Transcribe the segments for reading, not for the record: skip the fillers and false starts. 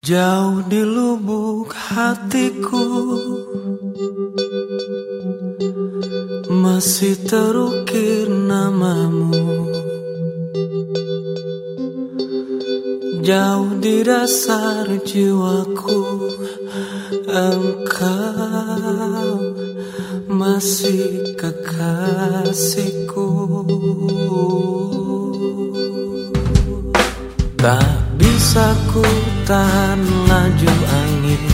Jauh di lubuk hatiku masih terukir namamu. Jauh di dasar jiwaku engkau masih kekasihku. Tak bisa ku tahan laju angin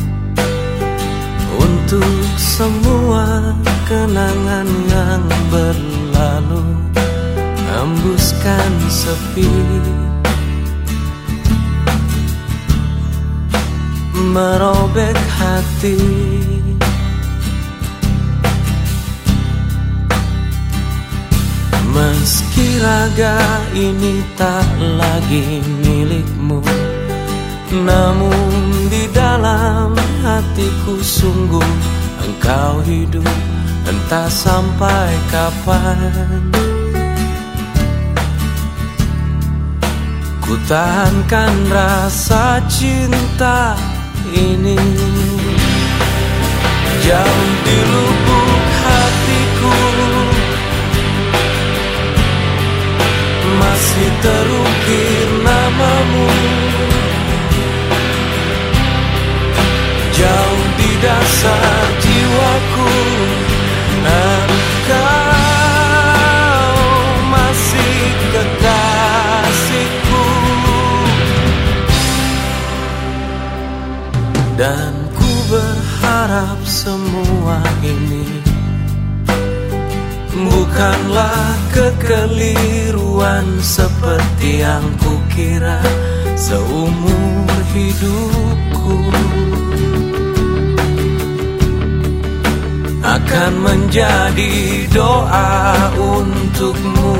untuk semua kenangan yang berlalu, hembuskan sepi, merobek hati. Meski raga ini tak lagi milikmu, namun di dalam hatiku sungguh engkau hidup, entah sampai kapan. Ku tahankan rasa cinta ini jauh di lubuk hatiku, masih terukir namamu. Jauh di dasar jiwaku engkau masih kekasihku. Dan ku berharap semua ini bukanlah kekeliruan seperti yang kukira seumur hidupku. Akan menjadi doa untukmu.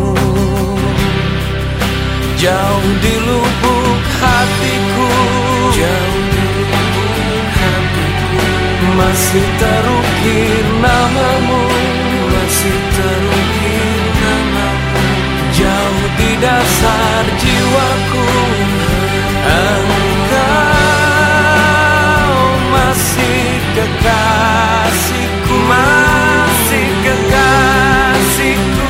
Jauh di lubuk hatiku, jauh di lubuk hatiku, masih terukir namamu, masih terukir namamu. Jauh di dasar jiwaku engkau masih kekasihku, masih kekasihku.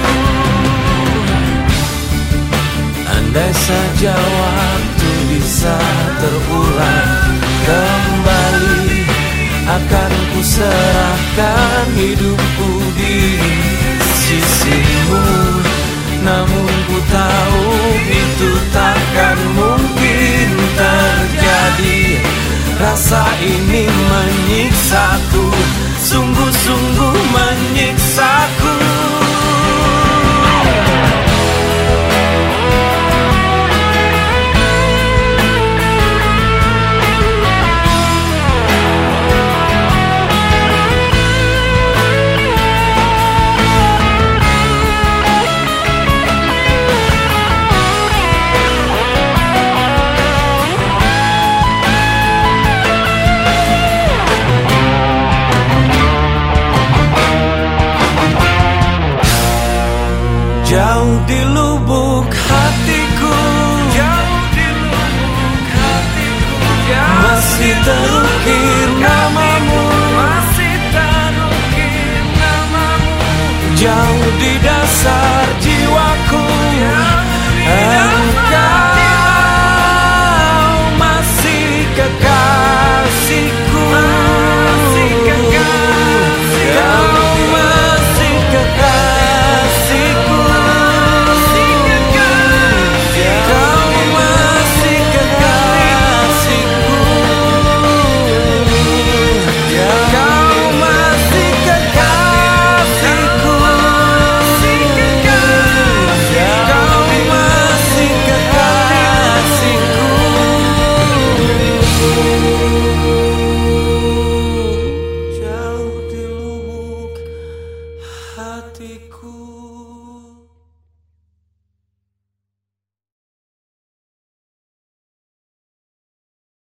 Andai saja waktu bisa terulang kembali, akan ku serahkan hidupku di sisimu. Namun ku tahu itu takkan mungkin terjadi. Rasa ini menyiksaku, sungguh-sungguh menyiksaku. Jauh di lubuk hatiku, jauh di lubuk hatiku, masih terukir namamu, masih terukir namamu. Jauh di dasar jiwaku engkau masih kekasihku.